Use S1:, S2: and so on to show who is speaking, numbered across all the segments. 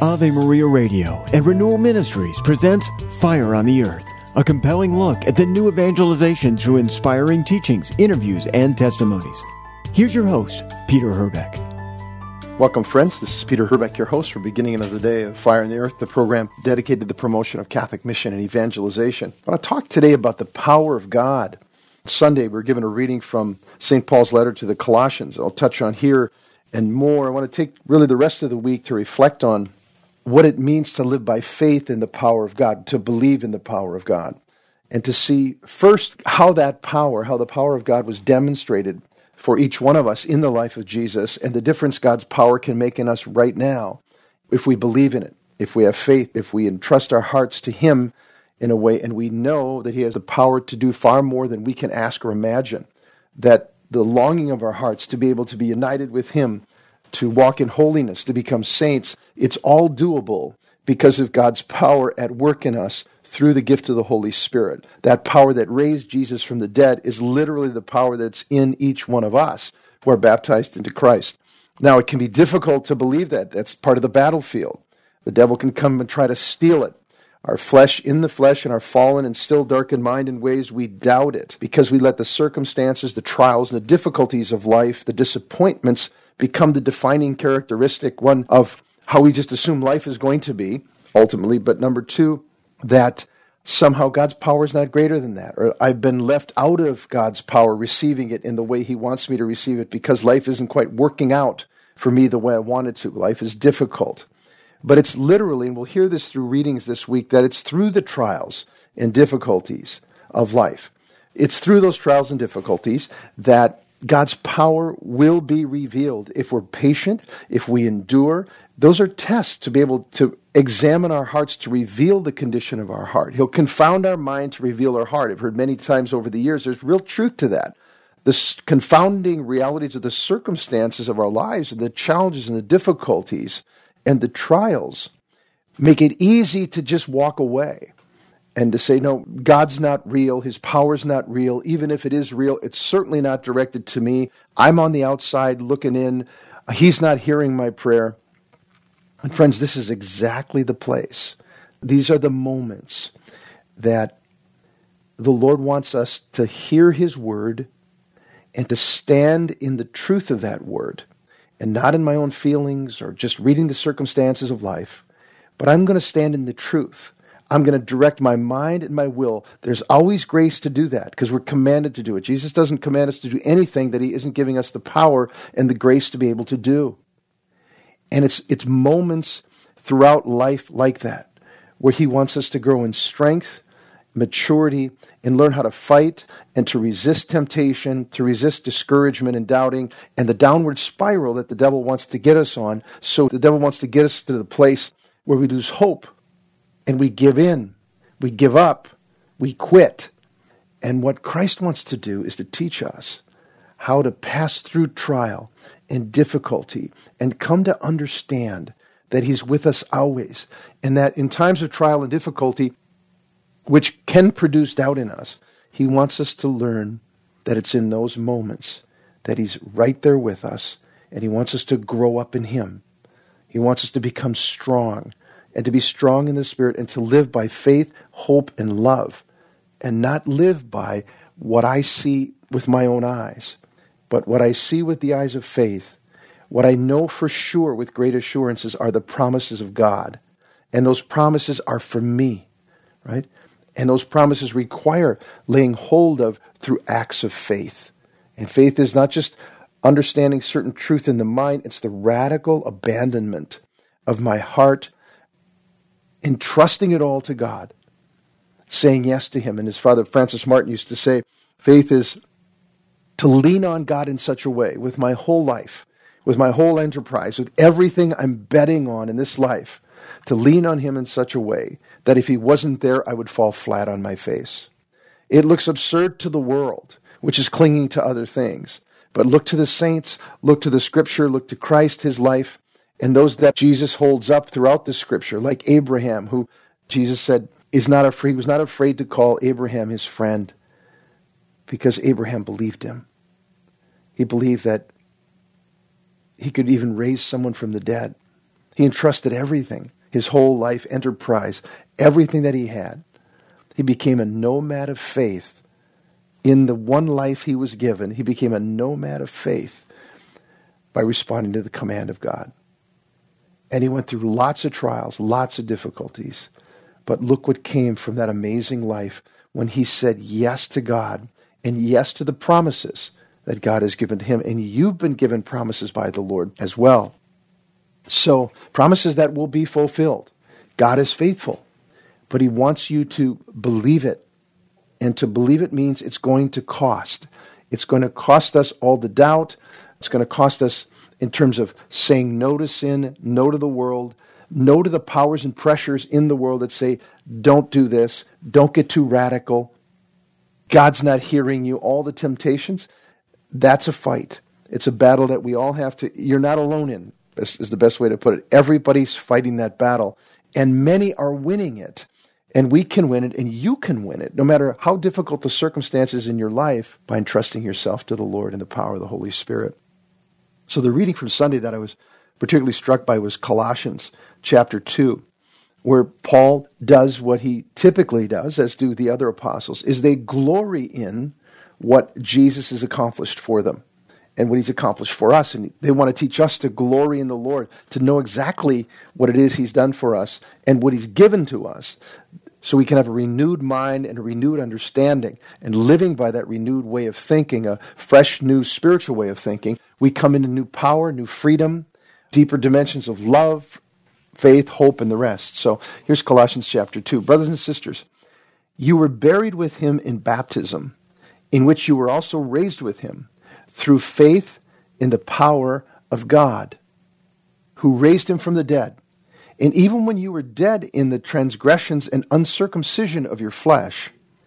S1: Ave Maria Radio and Renewal Ministries presents Fire on the Earth, a compelling look at the new evangelization through inspiring teachings, interviews, and testimonies. Here's your host, Peter Herbeck.
S2: Welcome, friends. This is Peter Herbeck, your host for Beginning of the Day of Fire on the Earth, the program dedicated to the promotion of Catholic mission and evangelization. I want to talk today about the power of God. Sunday, we're given a reading from St. Paul's letter to the Colossians. I'll touch on here and more. I want to take really the rest of the week to reflect on what it means to live by faith in the power of God, to believe in the power of God, and to see first how the power of God was demonstrated for each one of us in the life of Jesus, and the difference God's power can make in us right now if we believe in it, if we have faith, if we entrust our hearts to Him in a way, and we know that He has the power to do far more than we can ask or imagine, that the longing of our hearts to be able to be united with Him, to walk in holiness, to become saints, it's all doable because of God's power at work in us through the gift of the Holy Spirit. That power that raised Jesus from the dead is literally the power that's in each one of us who are baptized into Christ. Now, it can be difficult to believe that. That's part of the battlefield. The devil can come and try to steal it. Our flesh in the flesh and our fallen and still darkened mind in ways we doubt it because we let the circumstances, the trials, the difficulties of life, the disappointments become the defining characteristic, one of how we just assume life is going to be, ultimately, but number two, that somehow God's power is not greater than that, or I've been left out of God's power, receiving it in the way He wants me to receive it because life isn't quite working out for me the way I want it to. Life is difficult. But it's literally, and we'll hear this through readings this week, that it's through the trials and difficulties of life. It's through those trials and difficulties that God's power will be revealed if we're patient, if we endure. Those are tests to be able to examine our hearts, to reveal the condition of our heart. He'll confound our mind to reveal our heart. I've heard many times over the years, there's real truth to that. The confounding realities of the circumstances of our lives and the challenges and the difficulties and the trials make it easy to just walk away and to say, no, God's not real, His power's not real. Even if it is real, it's certainly not directed to me. I'm on the outside looking in. He's not hearing my prayer. And friends, this is exactly the place. These are the moments that the Lord wants us to hear His word and to stand in the truth of that word, and not in my own feelings or just reading the circumstances of life, but I'm going to stand in the truth. I'm going to direct my mind and my will. There's always grace to do that because we're commanded to do it. Jesus doesn't command us to do anything that He isn't giving us the power and the grace to be able to do. And it's moments throughout life like that where He wants us to grow in strength, maturity, and learn how to fight and to resist temptation, to resist discouragement and doubting, and the downward spiral that the devil wants to get us on. So the devil wants to get us to the place where we lose hope and we give in, we give up, we quit. And what Christ wants to do is to teach us how to pass through trial and difficulty and come to understand that He's with us always, and that in times of trial and difficulty, which can produce doubt in us, He wants us to learn that it's in those moments that He's right there with us, and He wants us to grow up in Him. He wants us to become strong, and to be strong in the Spirit, and to live by faith, hope, and love, and not live by what I see with my own eyes, but what I see with the eyes of faith. What I know for sure with great assurances are the promises of God, and those promises are for me, right? And those promises require laying hold of through acts of faith. And faith is not just understanding certain truth in the mind, it's the radical abandonment of my heart, entrusting it all to God, saying yes to Him. And as Father Francis Martin used to say, faith is to lean on God in such a way with my whole life, with my whole enterprise, with everything I'm betting on in this life, to lean on Him in such a way that if He wasn't there, I would fall flat on my face. It looks absurd to the world, which is clinging to other things. But look to the saints, look to the Scripture, look to Christ, His life, and those that Jesus holds up throughout the Scripture, like Abraham, who Jesus said was not afraid to call Abraham his friend because Abraham believed Him. He believed that He could even raise someone from the dead. He entrusted everything, his whole life enterprise, everything that he had. He became a nomad of faith. In the one life he was given, he became a nomad of faith by responding to the command of God. And he went through lots of trials, lots of difficulties. But look what came from that amazing life when he said yes to God and yes to the promises that God has given to him. And you've been given promises by the Lord as well. So, promises that will be fulfilled. God is faithful, but he wants you to believe it. And to believe it means it's going to cost. It's going to cost us all the doubt. It's going to cost us in terms of saying no to sin, no to the world, no to the powers and pressures in the world that say, don't do this, don't get too radical, God's not hearing you, all the temptations. That's a fight. It's a battle that we all have to, you're not alone in, is the best way to put it. Everybody's fighting that battle, and many are winning it. And we can win it, and you can win it, no matter how difficult the circumstances in your life, by entrusting yourself to the Lord and the power of the Holy Spirit. So the reading from Sunday that I was particularly struck by was Colossians chapter 2, where Paul does what he typically does, as do the other apostles, is they glory in what Jesus has accomplished for them and what he's accomplished for us. And they want to teach us to glory in the Lord, to know exactly what it is he's done for us and what he's given to us, so we can have a renewed mind and a renewed understanding. And living by that renewed way of thinking, a fresh, new spiritual way of thinking, we come into new power, new freedom, deeper dimensions of love, faith, hope, and the rest. So here's Colossians chapter 2. Brothers and sisters, you were buried with him in baptism, in which you were also raised with him, through faith in the power of God, who raised him from the dead. And even when you were dead in the transgressions and uncircumcision of your flesh,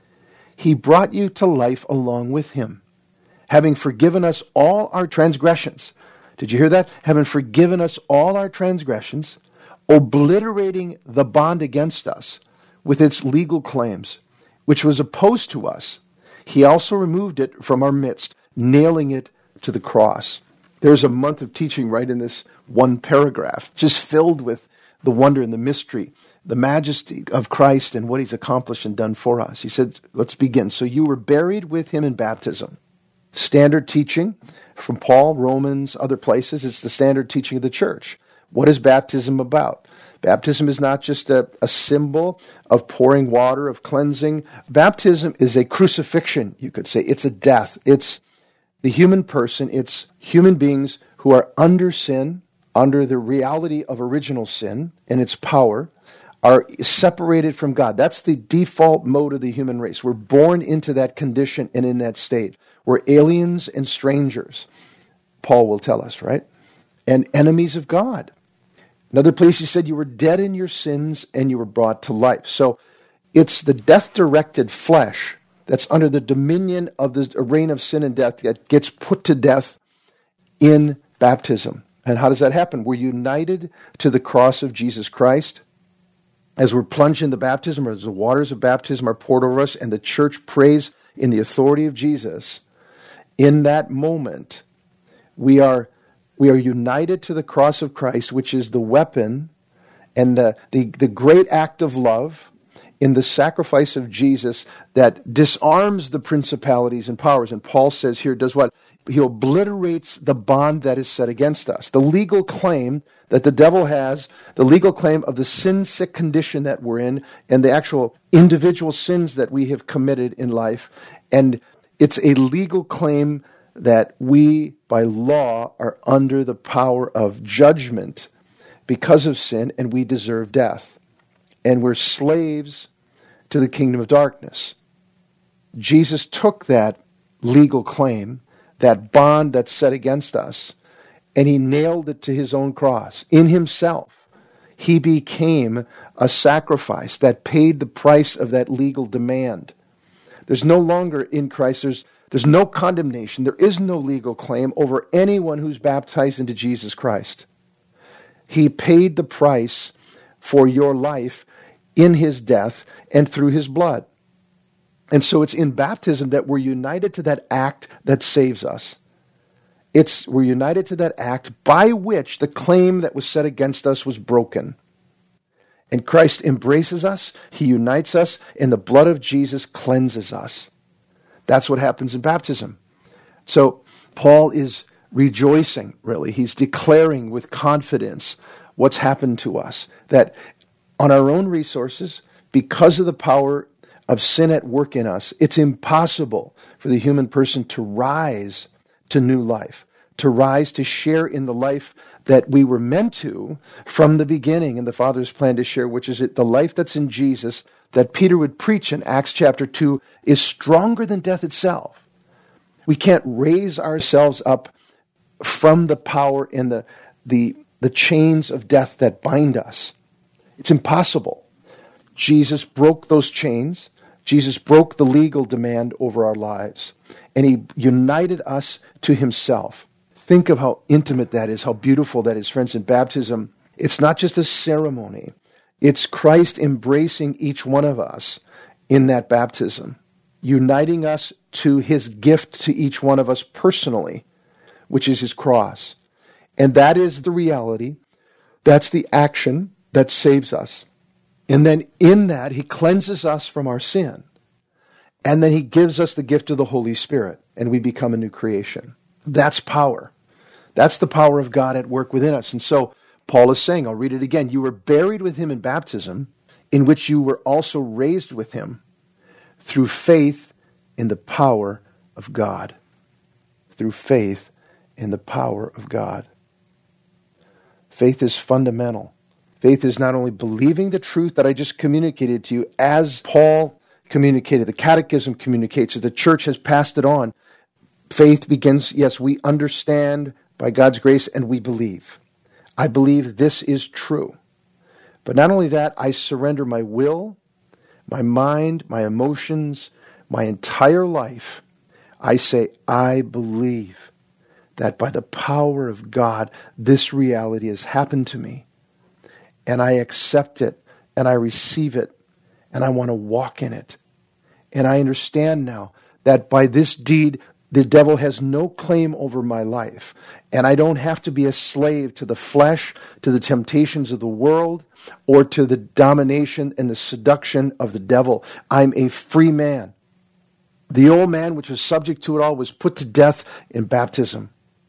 S2: he brought you to life along with him, having forgiven us all our transgressions. Did you hear that? Having forgiven us all our transgressions, obliterating the bond against us with its legal claims, which was opposed to us. He also removed it from our midst, nailing it to the cross. There's a month of teaching right in this one paragraph, just filled with the wonder and the mystery, the majesty of Christ and what he's accomplished and done for us. He said, let's begin. So you were buried with him in baptism. Standard teaching from Paul, Romans, other places. It's the standard teaching of the church. What is baptism about? Baptism is not just a symbol of pouring water, of cleansing. Baptism is a crucifixion, you could say. It's a death. It's the human person. It's human beings who are under sin, under the reality of original sin and its power, are separated from God. That's the default mode of the human race. We're born into that condition and in that state. We're aliens and strangers, Paul will tell us, right? And enemies of God. Another place he said you were dead in your sins and you were brought to life. So it's the death-directed flesh that's under the dominion of the reign of sin and death that gets put to death in baptism. And how does that happen? We're united to the cross of Jesus Christ. As we're plunged into baptism, or as the waters of baptism are poured over us, and the church prays in the authority of Jesus, in that moment, we are united to the cross of Christ, which is the weapon and the great act of love in the sacrifice of Jesus that disarms the principalities and powers. And Paul says here, does what? He obliterates the bond that is set against us. The legal claim that the devil has, the legal claim of the sin-sick condition that we're in, and the actual individual sins that we have committed in life. And it's a legal claim that we, by law, are under the power of judgment because of sin, and we deserve death. And we're slaves to the kingdom of darkness. Jesus took that legal claim, that bond that's set against us, and he nailed it to his own cross. In himself, he became a sacrifice that paid the price of that legal demand. There's no longer in Christ, there's no condemnation. There is no legal claim over anyone who's baptized into Jesus Christ. He paid the price for your life in his death and through his blood. And so it's in baptism that we're united to that act that saves us. We're united to that act by which the claim that was set against us was broken. And Christ embraces us, he unites us, and the blood of Jesus cleanses us. That's what happens in baptism. So Paul is rejoicing, really. He's declaring with confidence what's happened to us. That on our own resources, because of the power of sin at work in us, it's impossible for the human person to rise to new life, to rise to share in the life that we were meant to from the beginning in the Father's plan to share, which is the life that's in Jesus that Peter would preach in Acts chapter 2 is stronger than death itself. We can't raise ourselves up from the power and the chains of death that bind us. It's impossible. Jesus broke those chains. Jesus broke the legal demand over our lives, and he united us to himself. Think of how intimate that is, how beautiful that is, friends. In baptism, it's not just a ceremony. It's Christ embracing each one of us in that baptism, uniting us to his gift to each one of us personally, which is his cross. And that is the reality. That's the action that saves us. And then in that, he cleanses us from our sin. And then he gives us the gift of the Holy Spirit, and we become a new creation. That's power. That's the power of God at work within us. And so Paul is saying, I'll read it again, you were buried with him in baptism, in which you were also raised with him through faith in the power of God. Through faith in the power of God. Faith is fundamental. Faith is not only believing the truth that I just communicated to you, as Paul communicated, the Catechism communicates it, the church has passed it on. Faith begins, yes, we understand by God's grace and we believe. I believe this is true. But not only that, I surrender my will, my mind, my emotions, my entire life. I say, I believe that by the power of God, this reality has happened to me. And I accept it, and I receive it, and I want to walk in it. And I understand now that by this deed, the devil has no claim over my life. And I don't have to be a slave to the flesh, to the temptations of the world, or to the domination and the seduction of the devil. I'm a free man. The old man, which was subject to it all, was put to death in baptism.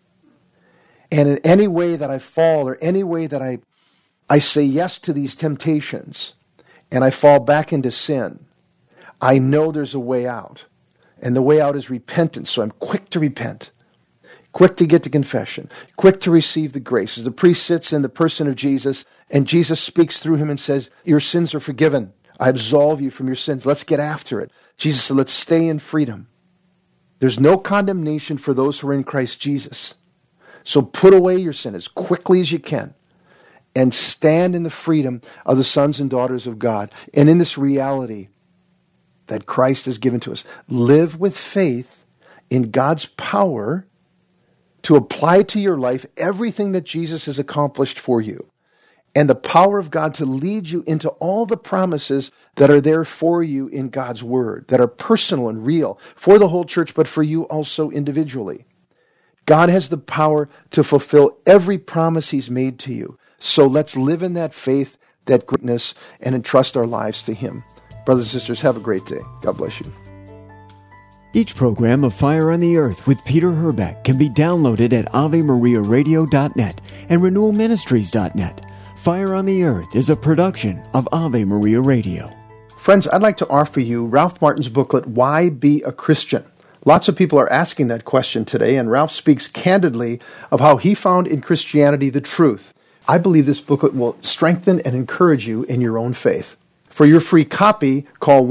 S2: And in any way that I fall, or any way that I say yes to these temptations, and I fall back into sin, I know there's a way out. And the way out is repentance. So I'm quick to repent, quick to get to confession, quick to receive the grace. As the priest sits in the person of Jesus, and Jesus speaks through him and says, your sins are forgiven. I absolve you from your sins. Let's get after it. Jesus said, let's stay in freedom. There's no condemnation for those who are in Christ Jesus. So put away your sin as quickly as you can and stand in the freedom of the sons and daughters of God. And in this reality that Christ has given to us, live with faith in God's power to apply to your life everything that Jesus has accomplished for you, and the power of God to lead you into all the promises that are there for you in God's Word, that are personal and real for the whole church, but for you also individually. God has the power to fulfill every promise He's made to you. So let's live in that faith, that greatness, and entrust our lives to Him. Brothers and sisters, have a great day. God bless you.
S1: Each program of Fire on the Earth with Peter Herbeck can be downloaded at AveMariaRadio.net and RenewalMinistries.net. Fire on the Earth is a production of Ave Maria Radio.
S2: Friends, I'd like to offer you Ralph Martin's booklet, Why Be a Christian? Lots of people are asking that question today, and Ralph speaks candidly of how he found in Christianity the truth. I believe this booklet will strengthen and encourage you in your own faith. For your free copy, call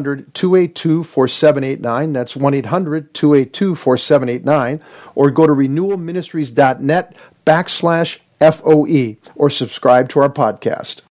S2: 1-800-282-4789. That's 1-800-282-4789. Or go to renewalministries.net/FOE or subscribe to our podcast.